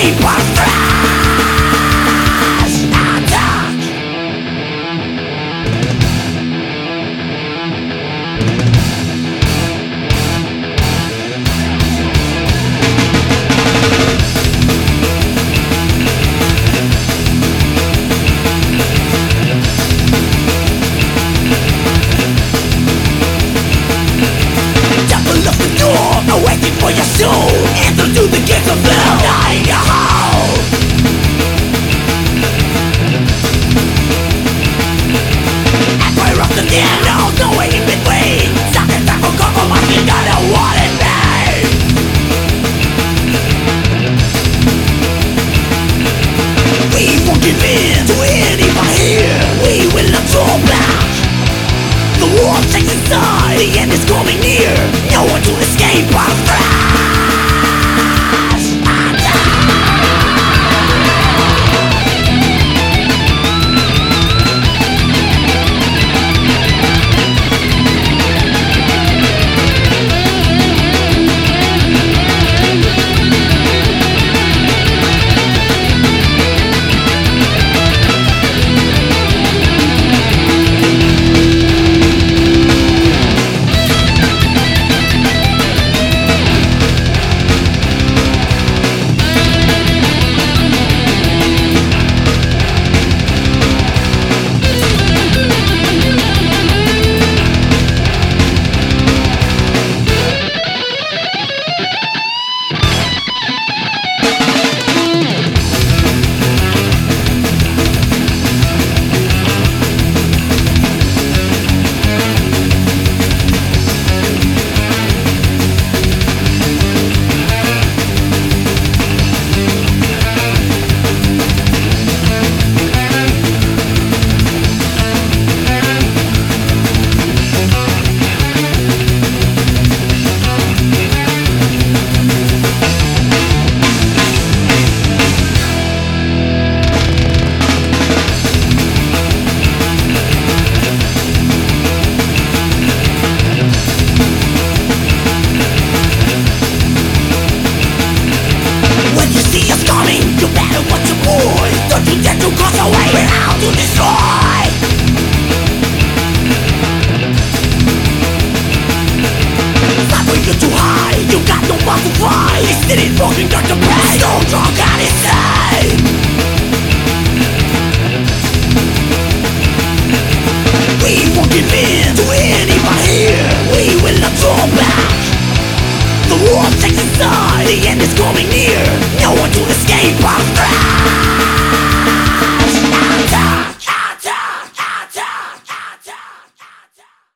escape our thrash attack. Devil of the door, awaiting for your soul. Enter to the gates of hell, dying a hole. Empire of the dead, no way in between. Sacrifice for compromise, we gotta want it made. We won't give in to anyone here. We will not draw back. The war takes its side, the end is coming near. No one to escape our threat.